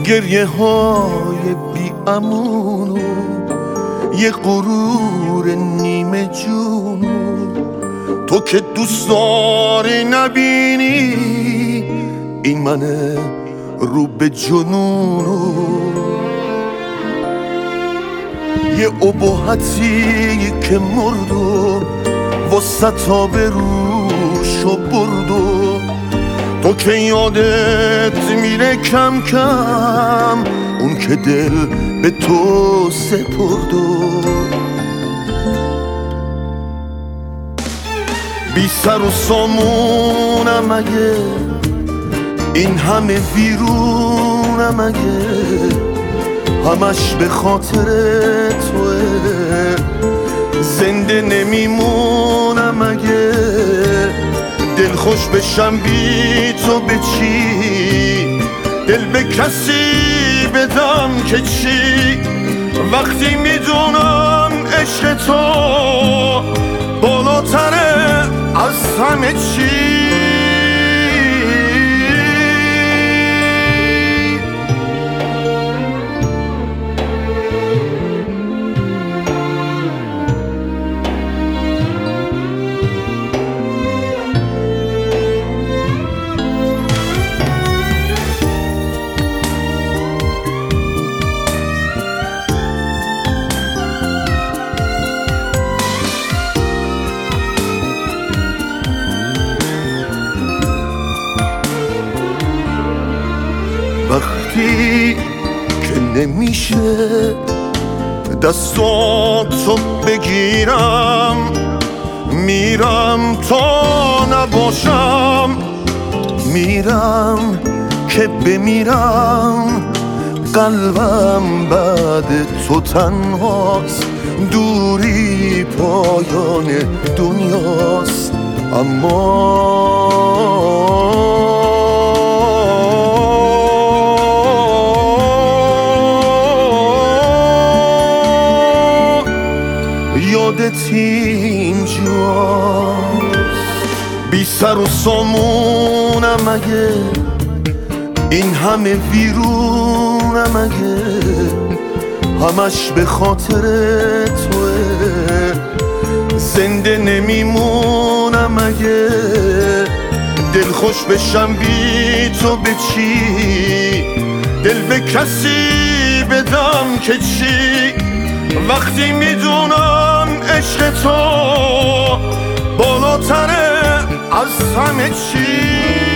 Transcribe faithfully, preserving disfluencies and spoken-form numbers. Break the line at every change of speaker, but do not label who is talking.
گریه های بی امونو یه غرور نیمه جونو تو که دوست داری نبینی این منه رو به جنونو یه ابهتی که مردو وسط آبروشو بردو تو که یادت میره کم کم اون که دل به تو سپردو بی سر و سامونم اگه این همه ویرونم اگه همش به خاطر توه زنده نمیمونم اگه دل خوش بشم بی تو به چی دل به کسی بدم که چی وقتی میدونم عشق تو بالاتره از همه چی وقتی که نمیشه دستاتو بگیرم میرم تا نباشم میرم که بمیرم قلبم بعد تو تنهاست دوری پایان دنیاست اما یادت اینجاست بی سر و سامونم اگه این همه ویرونم اگه همش به خاطر توه زنده نمیمونم اگه دل خوش بشم بی تو به چی دل به کسی بدم که چی وقتی میدونم عشق تو بالاتره از همه چی